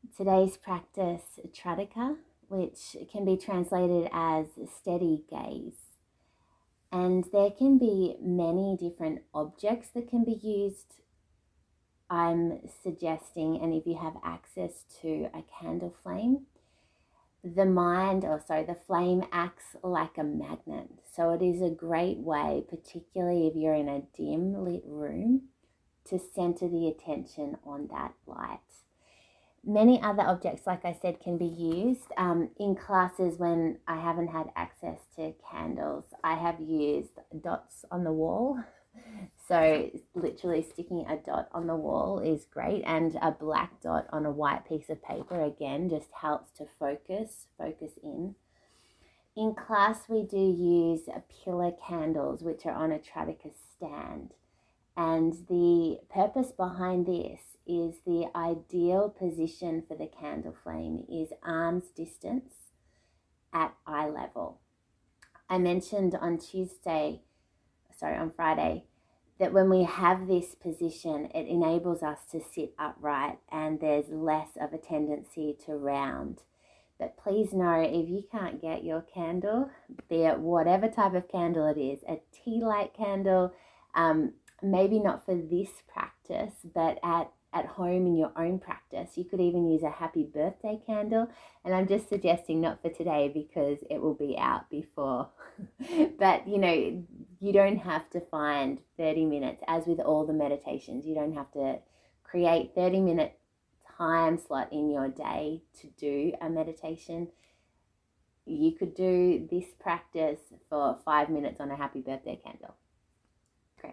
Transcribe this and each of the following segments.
Today's practice, Tradika, which can be translated as steady gaze. And there can be many different objects that can be used. I'm suggesting, and if you have access to a candle flame, the flame acts like a magnet. So it is a great way, particularly if you're in a dim lit room, to center the attention on that light. Many other objects, like I said, can be used. In classes when I haven't had access to candles, I have used dots on the wall. So literally sticking a dot on the wall is great, and a black dot on a white piece of paper, again, just helps to focus in. In class, we do use pillar candles, which are on a Tradika stand. And the purpose behind this is the ideal position for the candle flame is arm's distance at eye level. I mentioned on Friday, that when we have this position, it enables us to sit upright and there's less of a tendency to round. But please know, if you can't get your candle, be it whatever type of candle it is, a tea light candle, maybe not for this practice, but at home in your own practice, you could even use a happy birthday candle. And I'm just suggesting not for today because it will be out before. But you don't have to find 30 minutes, as with all the meditations. You don't have to create 30-minute time slot in your day to do a meditation. You could do this practice for 5 minutes on a happy birthday candle. Great.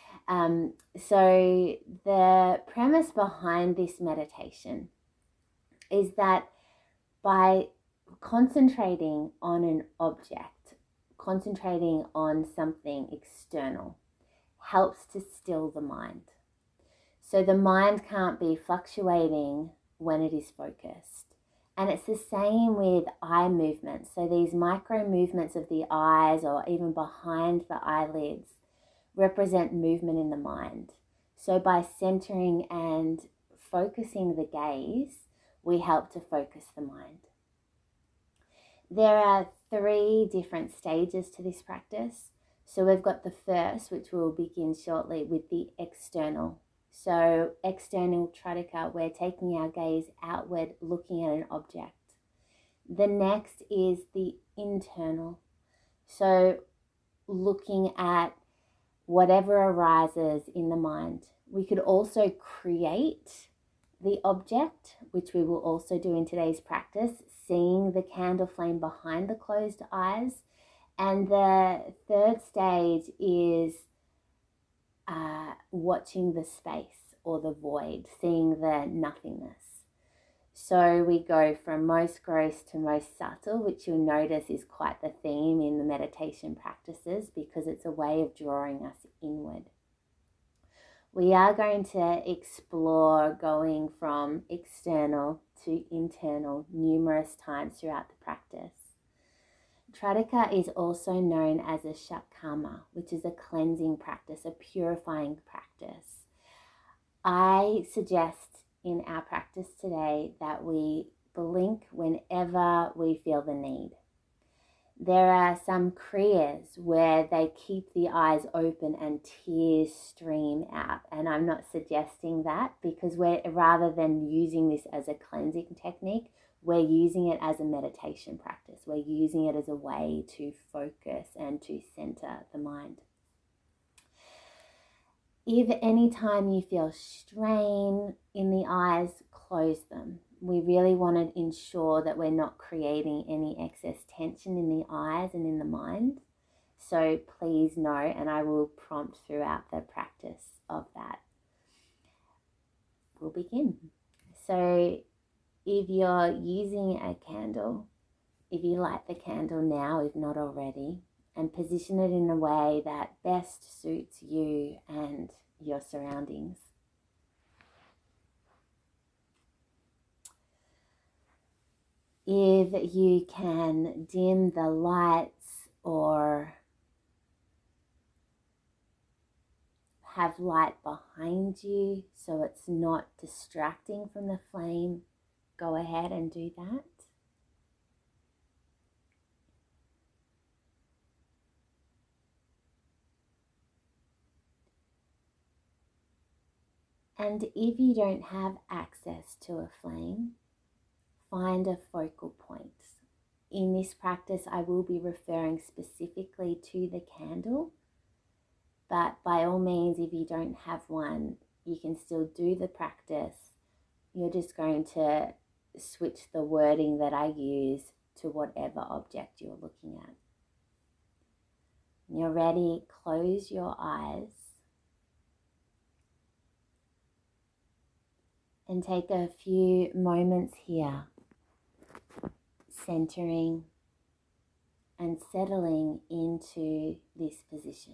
So the premise behind this meditation is that by concentrating on an object, concentrating on something external, helps to still the mind. So the mind can't be fluctuating when it is focused. And it's the same with eye movements. So these micro movements of the eyes or even behind the eyelids represent movement in the mind. So by centering and focusing the gaze, we help to focus the mind. There are 3 different stages to this practice. So we've got the first, which we'll begin shortly, with the external. So external Tradika, we're taking our gaze outward, looking at an object. The next is the internal. So looking at whatever arises in the mind. We could also create the object, which we will also do in today's practice, seeing the candle flame behind the closed eyes. And the third stage is watching the space or the void, seeing the nothingness. So we go from most gross to most subtle, which you'll notice is quite the theme in the meditation practices because it's a way of drawing us inward. We are going to explore going from external to internal numerous times throughout the practice. Tradika is also known as a shakama, which is a cleansing practice, a purifying practice. I suggest in our practice today that we blink whenever we feel the need. There are some kriyas where they keep the eyes open and tears stream out, and I'm not suggesting that because rather than using this as a cleansing technique, we're using it as a meditation practice. We're using it as a way to focus and to center the mind. If any time you feel strain in the eyes, close them. We really want to ensure that we're not creating any excess tension in the eyes and in the mind. So please know, and I will prompt throughout the practice of that. We'll begin. So if you're using a candle, if you light the candle now, if not already, and position it in a way that best suits you and your surroundings. If you can dim the lights or have light behind you so it's not distracting from the flame, go ahead and do that. And if you don't have access to a flame, find a focal point. In this practice, I will be referring specifically to the candle, but by all means, if you don't have one, you can still do the practice. You're just going to switch the wording that I use to whatever object you're looking at. When you're ready, close your eyes and take a few moments here, centering and settling into this position.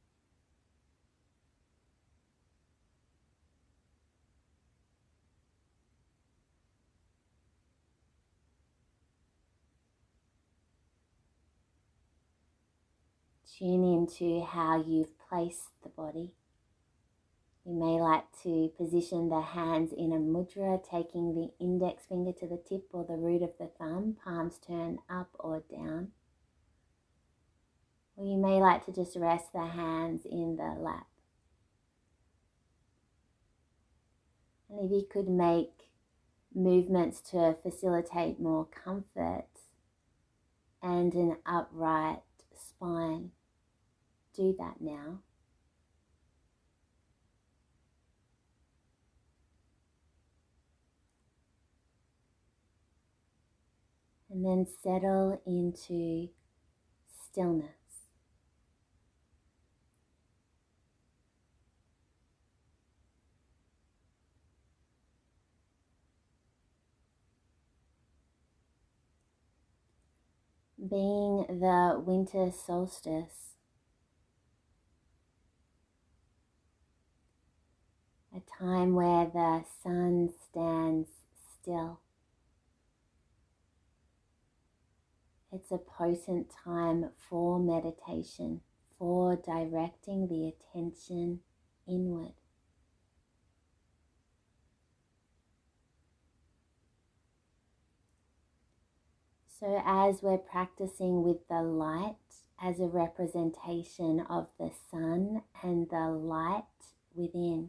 Tune into how you've placed the body. You may like to position the hands in a mudra, taking the index finger to the tip or the root of the thumb, palms turn up or down. Or you may like to just rest the hands in the lap. And if you could make movements to facilitate more comfort and an upright spine, do that now. And then settle into stillness. Being the winter solstice, a time where the sun stands still. It's a potent time for meditation, for directing the attention inward. So as we're practicing with the light as a representation of the sun and the light within,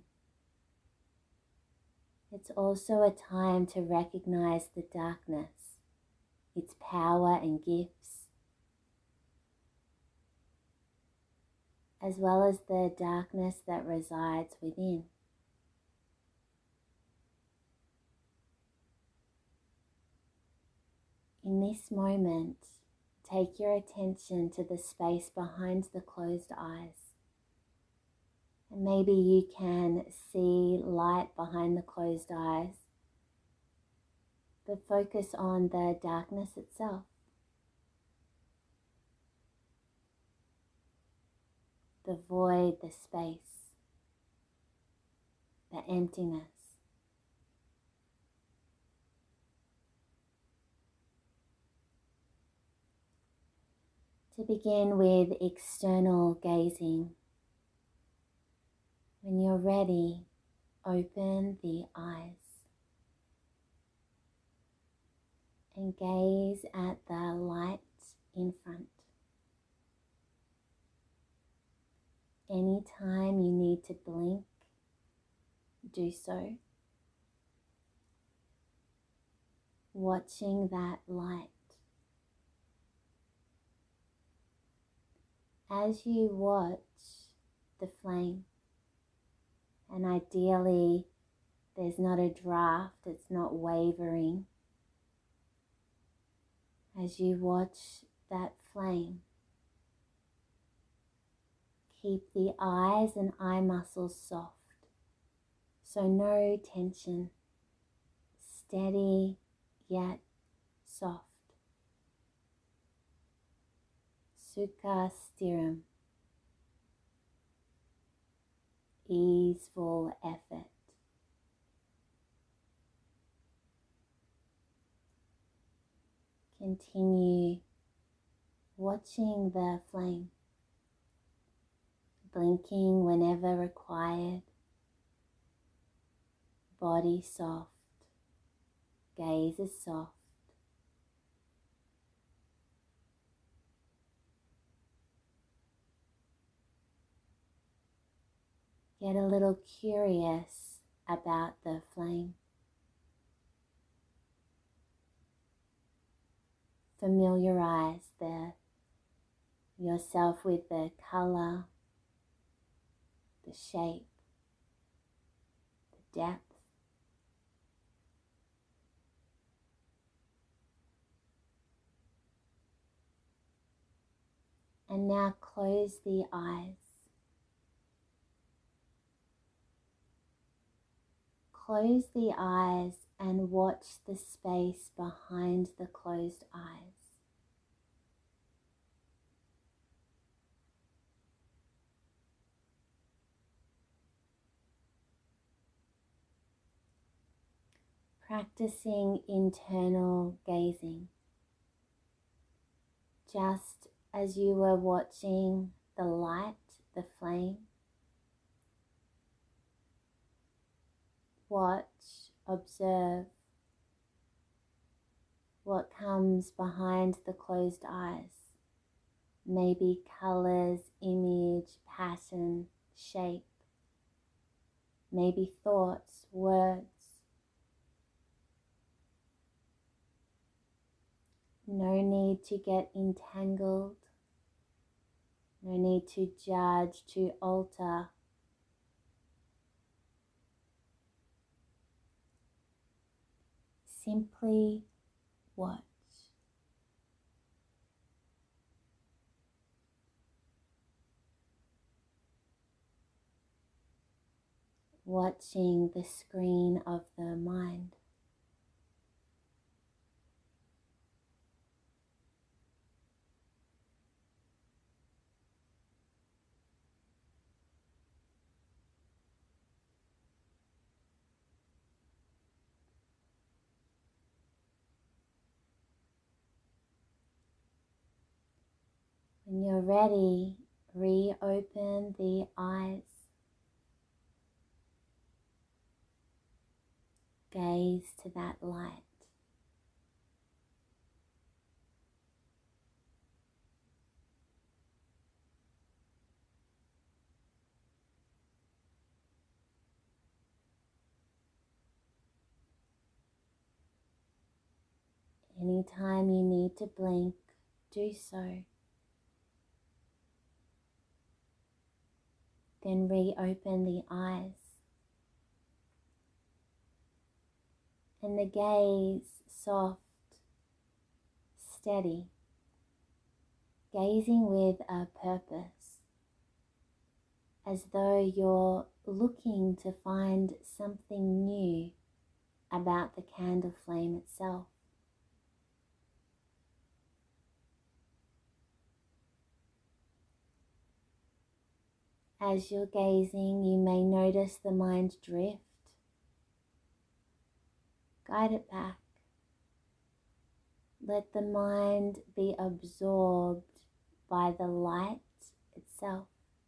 it's also a time to recognize the darkness, its power and gifts, as well as the darkness that resides within. In this moment, take your attention to the space behind the closed eyes. And maybe you can see light behind the closed eyes, but focus on the darkness itself. The void, the space, the emptiness. To begin with external gazing, when you're ready, open the eyes and gaze at the light in front. Anytime you need to blink, do so. Watching that light. As you watch the flame, and ideally there's not a draft, it's not wavering. As you watch that flame, keep the eyes and eye muscles soft, so no tension, steady yet soft. Sukha stiram, easeful effort. Continue watching the flame, blinking whenever required, body soft, gaze is soft. Get a little curious about the flame. Familiarize yourself with the color, the shape, the depth. And now close the eyes. Close the eyes and watch the space behind the closed eyes. Practicing internal gazing. Just as you were watching the light, the flame, watch, observe what comes behind the closed eyes. Maybe colors, image, pattern, shape. Maybe thoughts, words. No need to get entangled. No need to judge, to alter. Simply watch. Watching the screen of the mind. When you're ready, reopen the eyes. Gaze to that light. Anytime you need to blink, do so. Then reopen the eyes. And the gaze soft, steady, gazing with a purpose, as though you're looking to find something new about the candle flame itself. As you're gazing, you may notice the mind drift. Guide it back. Let the mind be absorbed by the light itself.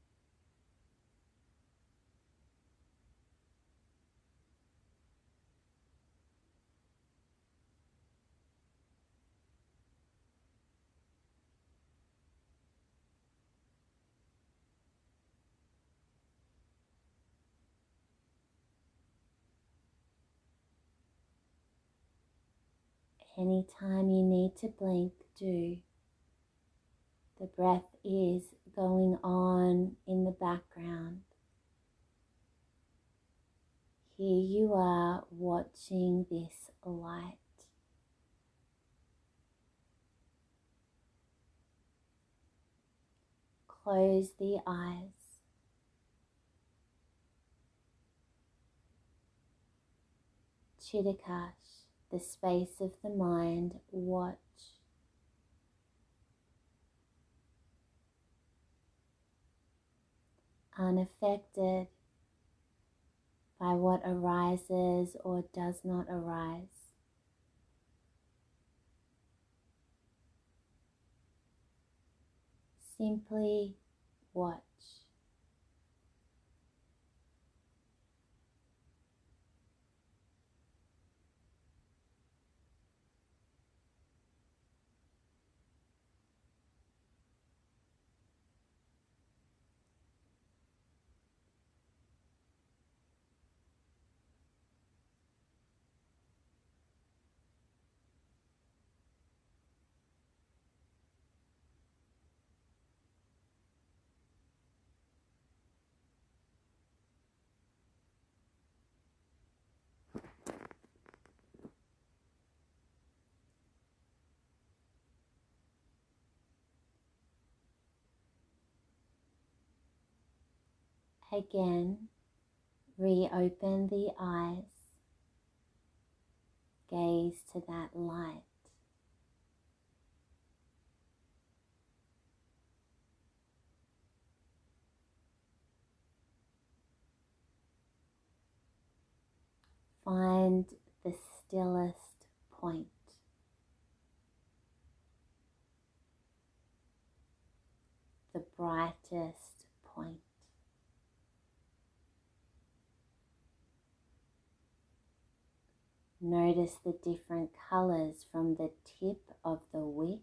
Anytime you need to blink, do. The breath is going on in the background. Here you are watching this light. Close the eyes. Chittakash, the space of the mind, watch. Unaffected by what arises or does not arise. Simply watch. Again, reopen the eyes, gaze to that light. Find the stillest point. The brightest point. Notice the different colors from the tip of the wick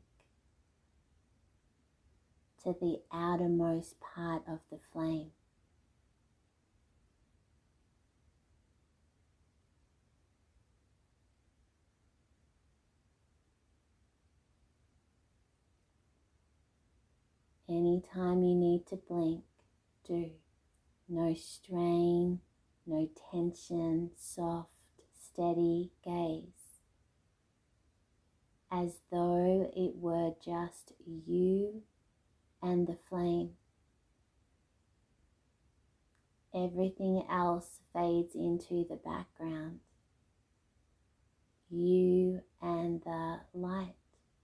to the outermost part of the flame. Anytime you need to blink, do. No strain, no tension, soft, steady gaze, as though it were just you and the flame. Everything else fades into the background. You and the light.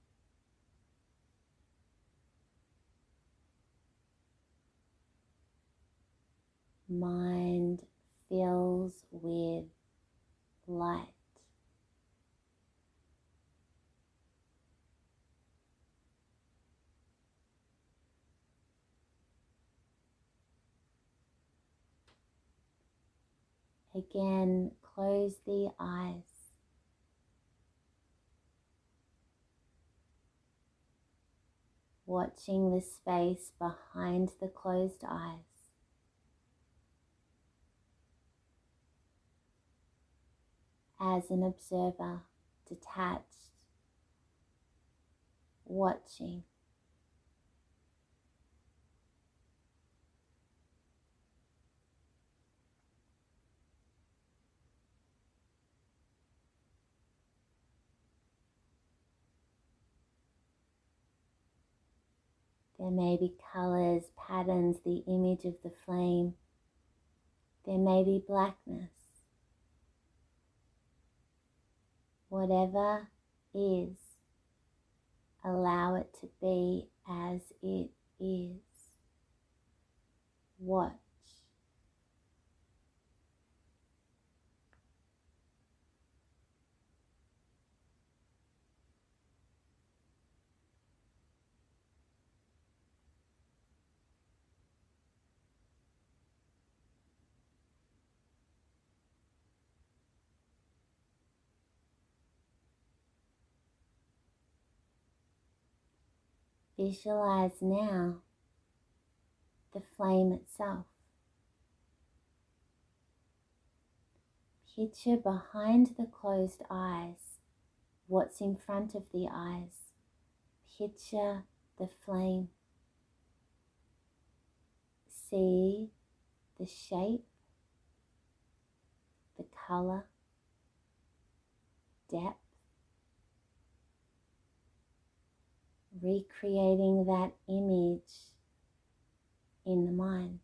Mind fills with light. Again, close the eyes. Watching the space behind the closed eyes. As an observer, detached, watching. There may be colors, patterns, the image of the flame. There may be blackness. Whatever is, allow it to be as it is. Watch. Visualize now the flame itself. Picture behind the closed eyes what's in front of the eyes. Picture the flame. See the shape, the color, depth. Recreating that image in the mind.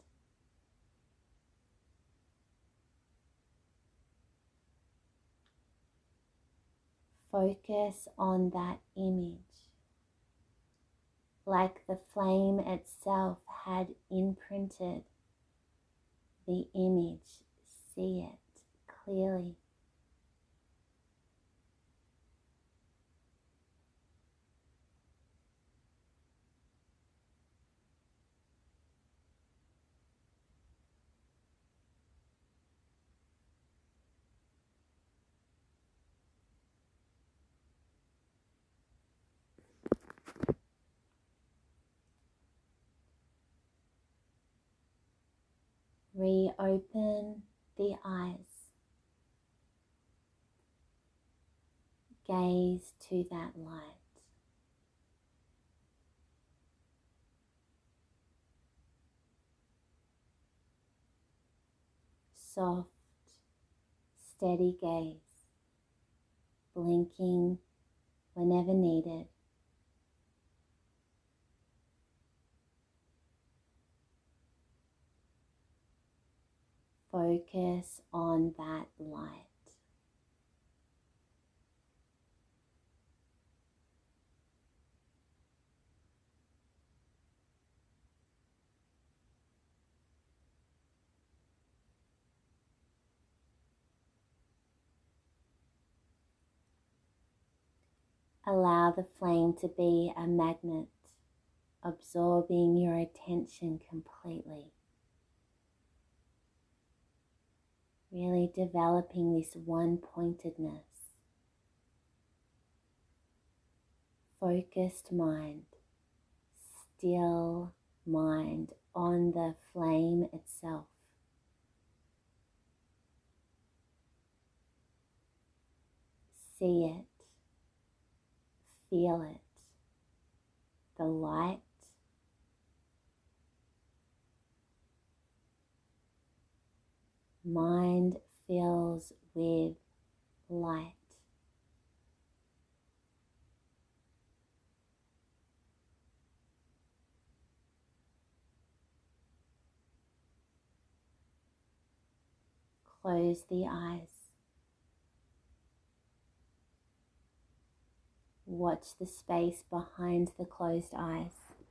Focus on that image, like the flame itself had imprinted the image. See it clearly. Reopen the eyes. Gaze to that light. Soft, steady gaze, blinking whenever needed. focus on that light. Allow the flame to be a magnet, absorbing your attention completely. Really developing this one-pointedness. Focused mind, still mind on the flame itself. See it, feel it, the light, mind fills with light. Close the eyes. Watch the space behind the closed eyes.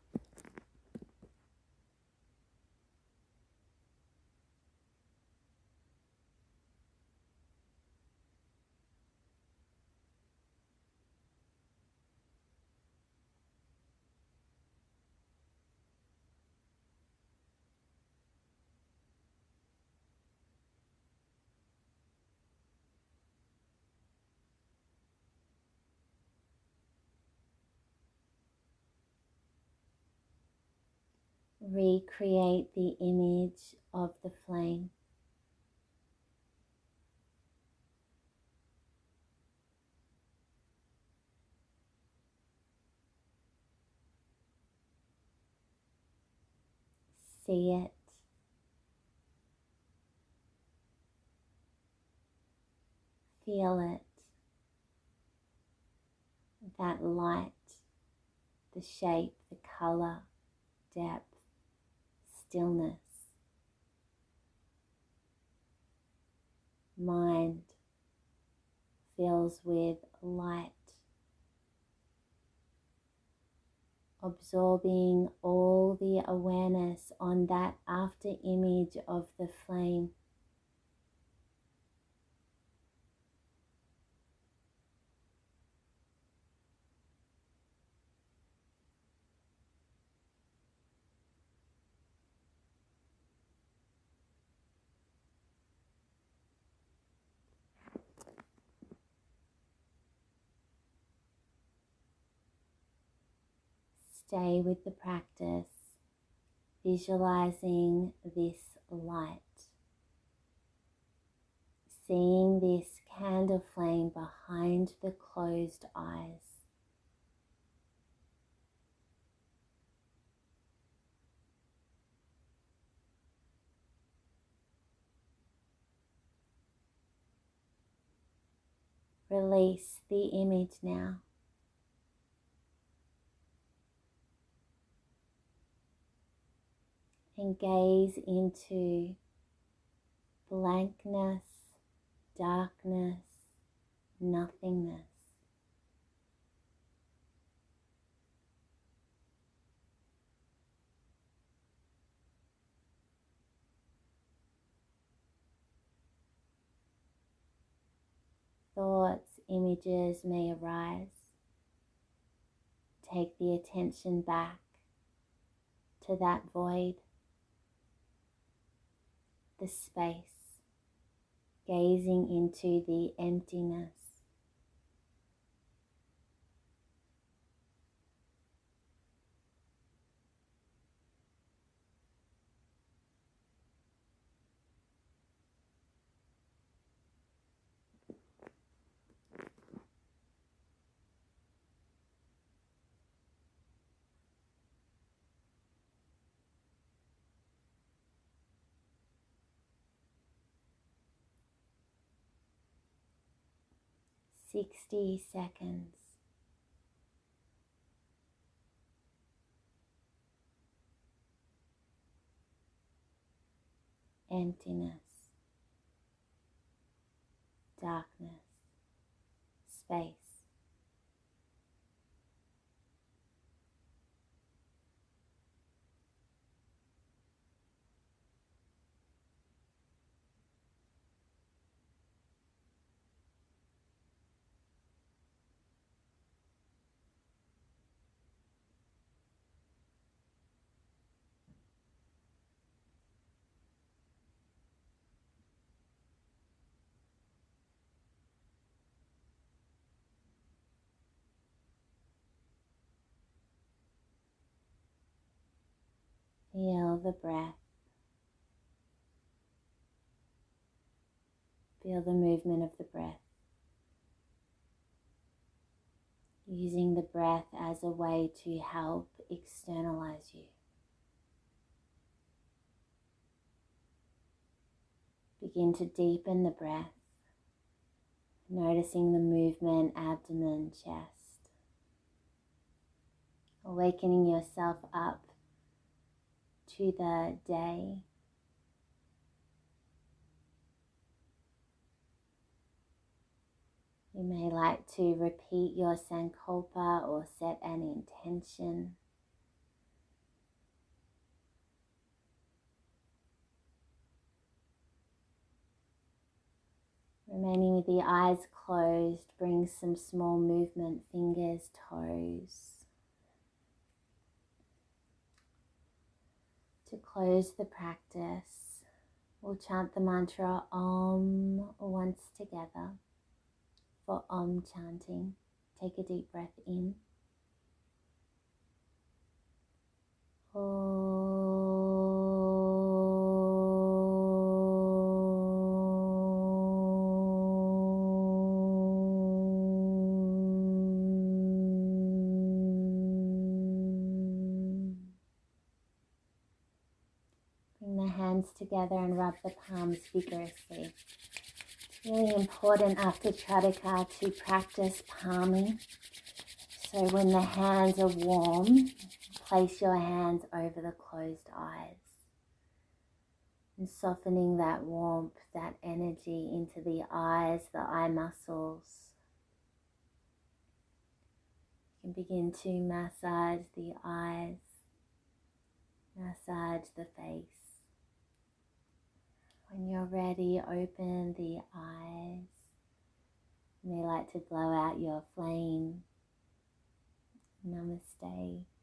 Recreate the image of the flame. See it. Feel it. That light, the shape, the color, depth, stillness. Mind fills with light, absorbing all the awareness on that after image of the flame. Stay with the practice, visualizing this light, seeing this candle flame behind the closed eyes. Release the image now. And gaze into blankness, darkness, nothingness. Thoughts, images may arise. Take the attention back to that void, the space, gazing into the emptiness. "60 seconds. Emptiness. darkness, space. Feel the breath. Feel the movement of the breath. Using the breath as a way to help externalize you. Begin to deepen the breath, noticing the movement, abdomen, chest. Awakening yourself up to the day. You may like to repeat your Sankalpa or set an intention. Remaining with the eyes closed, bring some small movement, fingers, toes. To close the practice, we'll chant the mantra Om once together. For Om chanting, take a deep breath in. Bring the hands together and rub the palms vigorously. Really important after Tradaka to practice palming. So when the hands are warm, place your hands over the closed eyes and softening that warmth, that energy into the eyes, the eye muscles. You can begin to massage the eyes, massage the face. When you're ready, open the eyes. You may like to blow out your flame. Namaste.